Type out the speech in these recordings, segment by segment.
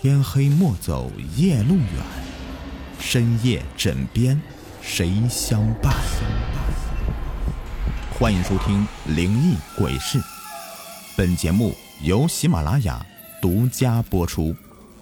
天黑莫走夜路远，深夜枕边谁相伴？欢迎收听灵异鬼事，本节目由喜马拉雅独家播出。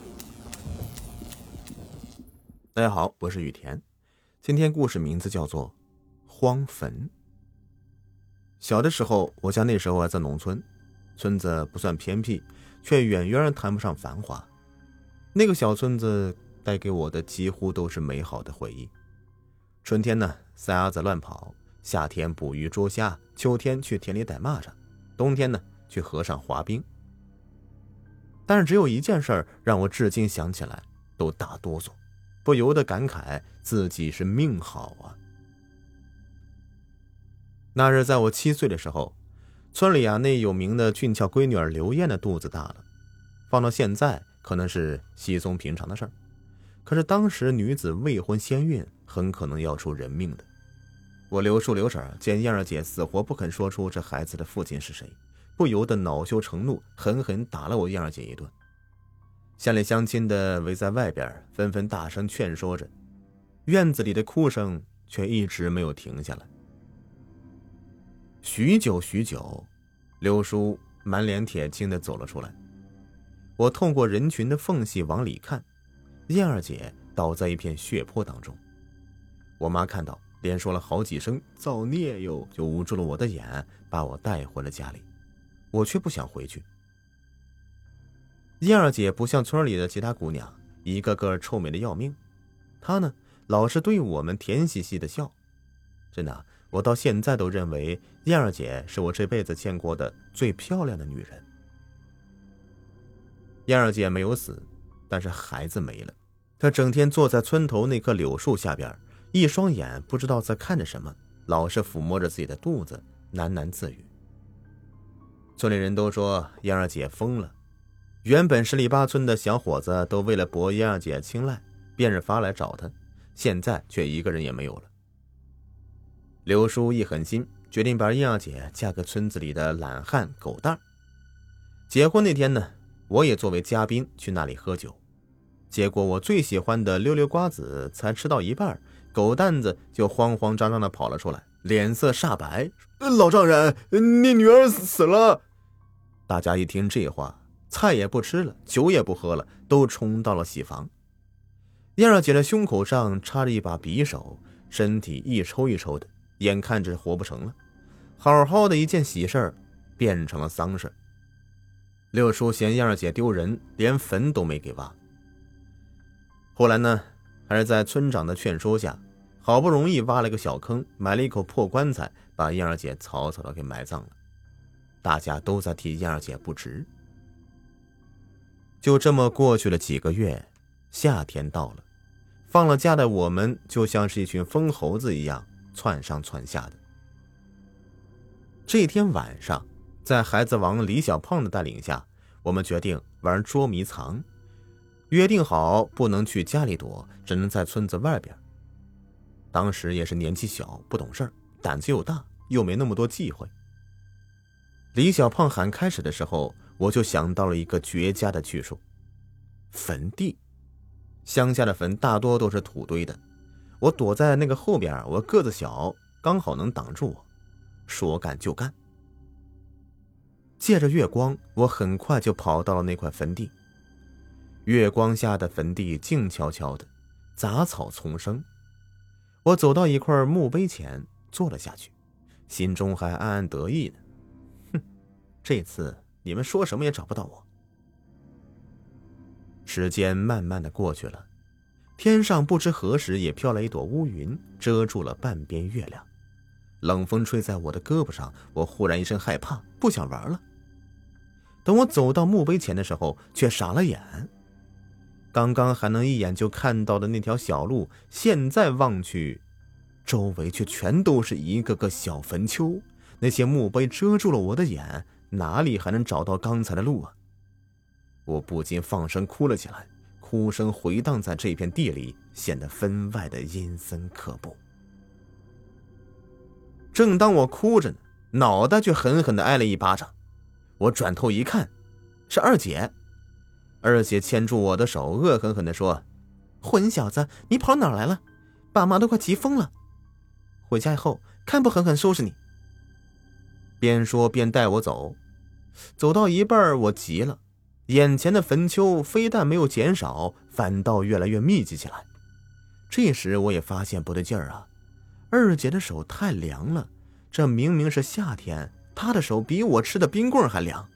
大家好，我是雨田，今天故事名字叫做荒坟。小的时候，我家那时候还在农村，村子不算偏僻，却远远谈不上繁华。那个小村子带给我的几乎都是美好的回忆。春天呢，撒鸭子乱跑；夏天捕鱼捉虾；秋天去田里逮蚂蚱；冬天呢，去河上滑冰。但是只有一件事让我至今想起来都打哆嗦，不由得感慨自己是命好啊。那日在我7岁的时候，村里那有名的俊俏闺女刘艳的肚子大了，放到现在可能是稀松平常的事儿，可是当时女子未婚先孕，很可能要出人命的。我刘叔刘婶见燕儿姐死活不肯说出这孩子的父亲是谁，不由得恼羞成怒，狠狠打了我燕儿姐一顿。乡里乡亲的围在外边，纷纷大声劝说着，院子里的哭声却一直没有停下来。许久，刘叔满脸铁青地走了出来。我透过人群的缝隙往里看，燕儿姐倒在一片血泊当中。我妈看到，连说了好几声造孽哟，就捂住了我的眼，把我带回了家里。我却不想回去。燕儿姐不像村里的其他姑娘，一个个臭美的要命，她呢，老是对我们甜兮兮的笑。真的，我到现在都认为燕儿姐是我这辈子见过的最漂亮的女人。燕儿姐没有死，但是孩子没了。她整天坐在村头那棵柳树下边，一双眼不知道在看着什么，老是抚摸着自己的肚子，喃喃自语。村里人都说燕儿姐疯了，原本十里八村的小伙子都为了博燕儿姐青睐，变着法来找她，现在却一个人也没有了。刘叔一狠心，决定把燕儿姐嫁给村子里的懒汉狗蛋。结婚那天呢，我也作为嘉宾去那里喝酒，结果我最喜欢的溜溜瓜子才吃到一半，狗蛋子就慌慌张张地跑了出来，脸色煞白。老丈人，你女儿死了。大家一听这话，菜也不吃了，酒也不喝了，都冲到了喜房。燕儿姐的胸口上插着一把匕首，身体一抽一抽的，眼看着活不成了，好好的一件喜事变成了丧事。六叔嫌燕儿姐丢人，连坟都没给挖。后来呢，还是在村长的劝说下，好不容易挖了个小坑，买了一口破棺材，把燕儿姐草草的给埋葬了。大家都在替燕儿姐不值。就这么过去了几个月，夏天到了，放了假的我们就像是一群疯猴子一样窜上窜下的。这天晚上，在孩子王李小胖的带领下，我们决定玩捉迷藏，约定好不能去家里躲，只能在村子外边。当时也是年纪小，不懂事，胆子又大，又没那么多忌讳。李小胖喊开始的时候，我就想到了一个绝佳的去处：坟地。乡下的坟大多都是土堆的，我躲在那个后边，我个子小，刚好能挡住我。说干就干。借着月光，我很快就跑到了那块坟地。月光下的坟地静悄悄的，杂草丛生。我走到一块墓碑前坐了下去，心中还暗暗得意呢。哼，这次你们说什么也找不到我。时间慢慢的过去了，天上不知何时也飘来一朵乌云，遮住了半边月亮。冷风吹在我的胳膊上，我忽然一声害怕，不想玩了。等我走到墓碑前的时候，却傻了眼。刚刚还能一眼就看到的那条小路，现在望去，周围却全都是一个个小坟丘，那些墓碑遮住了我的眼，哪里还能找到刚才的路啊？我不禁放声哭了起来，哭声回荡在这片地里，显得分外的阴森可怖。正当我哭着呢，脑袋却狠狠地挨了一巴掌。我转头一看，是二姐。 二姐牵住我的手，恶狠狠地说：“混小子，你跑哪儿来了？爸妈都快急疯了！回家以后看不狠狠收拾你！”边说边带我走，走到一半我急了，眼前的坟丘非但没有减少，反倒越来越密集起来。这时我也发现不对劲儿啊，二姐的手太凉了，这明明是夏天，她的手比我吃的冰棍还凉。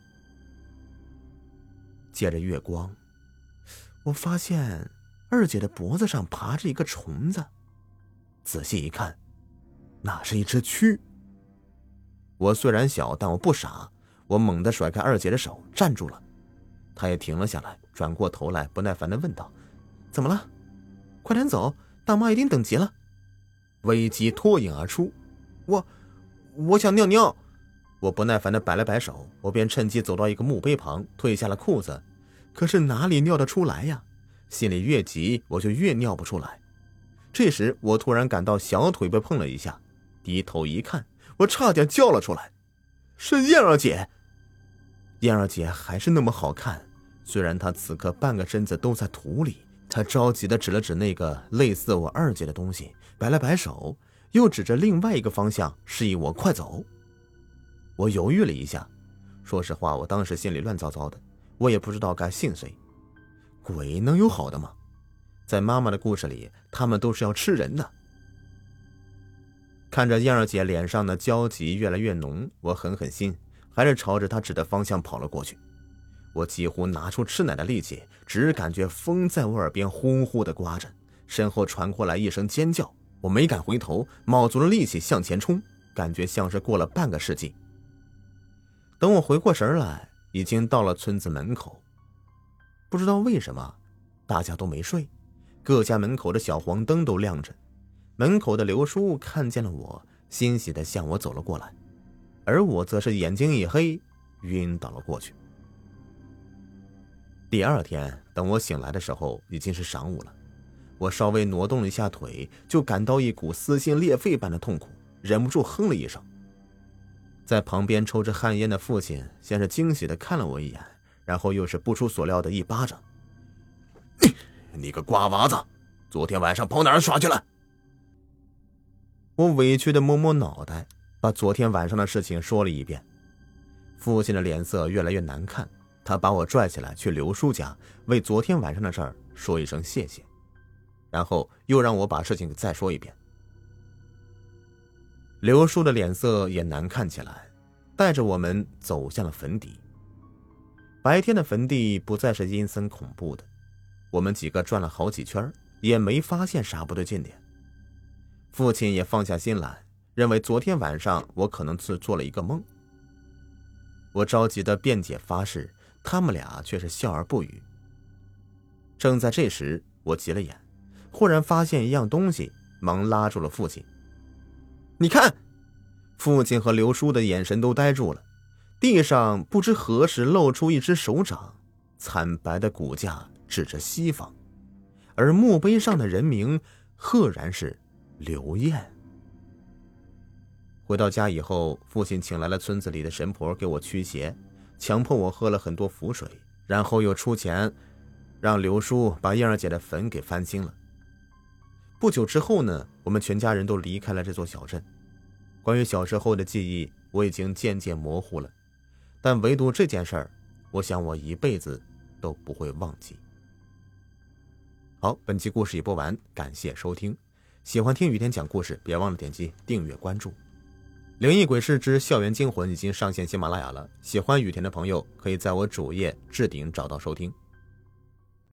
借着月光，我发现二姐的脖子上爬着一个虫子，仔细一看，那是一只蛆。我虽然小，但我不傻，我猛地甩开二姐的手，站住了。她也停了下来，转过头来，不耐烦地问道：“怎么了？快点走，大妈一定等急了。”危机脱颖而出，我想尿尿。我不耐烦地摆了摆手，我便趁机走到一个墓碑旁，褪下了裤子。可是哪里尿得出来呀？心里越急，我就越尿不出来。这时我突然感到小腿被碰了一下，低头一看，我差点叫了出来，是燕儿姐。燕儿姐还是那么好看，虽然她此刻半个身子都在土里。她着急地指了指那个类似我二姐的东西，摆了摆手，又指着另外一个方向示意我快走。我犹豫了一下，说实话，我当时心里乱糟糟的，我也不知道该信谁。鬼能有好的吗？在妈妈的故事里，他们都是要吃人的。看着燕儿姐脸上的焦急越来越浓，我狠狠心，还是朝着她指的方向跑了过去。我几乎拿出吃奶的力气，只感觉风在我耳边呼呼地刮着，身后传过来一声尖叫，我没敢回头，卯足了力气向前冲，感觉像是过了半个世纪。等我回过神来，已经到了村子门口。不知道为什么，大家都没睡，各家门口的小黄灯都亮着。门口的刘叔看见了我，欣喜地向我走了过来，而我则是眼睛一黑，晕倒了过去。第二天，等我醒来的时候，已经是晌午了。我稍微挪动了一下腿，就感到一股撕心裂肺般的痛苦，忍不住哼了一声。在旁边抽着旱烟的父亲先是惊喜地看了我一眼，然后又是不出所料的一巴掌：“你个瓜娃子，昨天晚上跑哪儿耍去了？”我委屈地摸摸脑袋，把昨天晚上的事情说了一遍。父亲的脸色越来越难看，他把我拽起来去刘叔家，为昨天晚上的事儿说一声谢谢，然后又让我把事情再说一遍。刘叔的脸色也难看起来，带着我们走向了坟地。白天的坟地不再是阴森恐怖的，我们几个转了好几圈，也没发现啥不对劲点。父亲也放下心来，认为昨天晚上我可能是做了一个梦。我着急的辩解发誓，他们俩却是笑而不语。正在这时，我急了眼，忽然发现一样东西，忙拉住了父亲。你看！父亲和刘叔的眼神都呆住了。地上不知何时露出一只手掌，惨白的骨架指着西方，而墓碑上的人名赫然是刘燕。回到家以后，父亲请来了村子里的神婆给我驱邪，强迫我喝了很多符水，然后又出钱让刘叔把燕儿姐的坟给翻新了。不久之后呢，我们全家人都离开了这座小镇。关于小时候的记忆，我已经渐渐模糊了，但唯独这件事儿，我想我一辈子都不会忘记。好，本期故事已播完，感谢收听。喜欢听雨天讲故事，别忘了点击订阅关注。灵异鬼事之校园惊魂已经上线喜马拉雅了，喜欢雨田的朋友可以在我主页置顶找到收听。